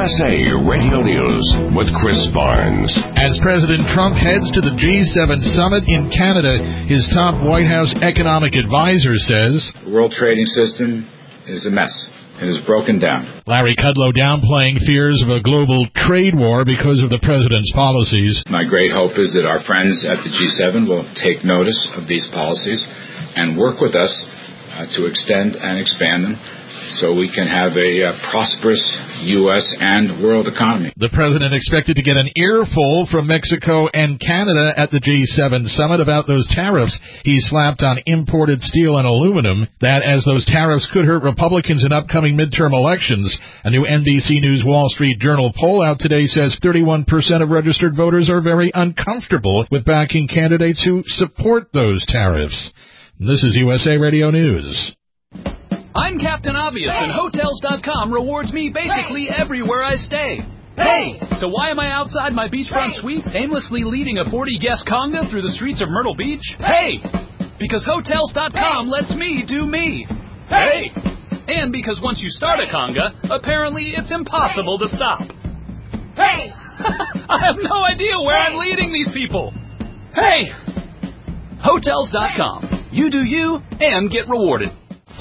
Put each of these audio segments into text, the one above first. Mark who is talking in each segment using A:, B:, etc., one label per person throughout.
A: USA Radio News with Chris Barnes.
B: As President Trump heads to the G7 summit in Canada, his top White House economic advisor says,
C: "The world trading system is a mess. It is broken down."
B: Larry Kudlow downplaying fears of a global trade war because of the president's policies.
C: "My great hope is that our friends at the G7 will take notice of these policies and work with us to extend and expand them so we can have a prosperous U.S. and world economy."
B: The president expected to get an earful from Mexico and Canada at the G7 summit about those tariffs he slapped on imported steel and aluminum, that as those tariffs could hurt Republicans in upcoming midterm elections. A new NBC News Wall Street Journal poll out today says 31% of registered voters are very uncomfortable with backing candidates who support those tariffs. This is USA Radio News.
D: I'm Captain Obvious, and Hotels.com rewards me basically everywhere I stay. Hey! So why am I outside my beachfront suite, aimlessly leading a 40-guest conga through the streets of Myrtle Beach? Hey! Because Hotels.com lets me do me. Hey! And because once you start a conga, apparently it's impossible to stop. Hey! I have no idea where I'm leading these people. Hey! Hotels.com. You do you, and get rewarded.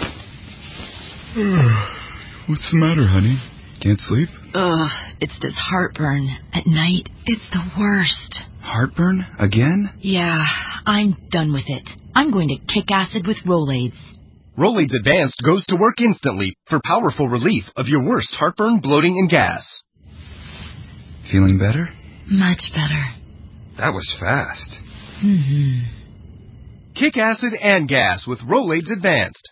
E: What's the matter, honey? Can't sleep?
F: It's this heartburn. At night, it's the worst.
E: Heartburn? Again?
F: Yeah, I'm done with it. I'm going to kick acid with Rolaids.
G: Rolaids Advanced goes to work instantly for powerful relief of your worst heartburn, bloating, and gas.
E: Feeling better?
F: Much better.
E: That was fast.
F: Mm-hmm.
G: Kick acid and gas with Rolaids Advanced.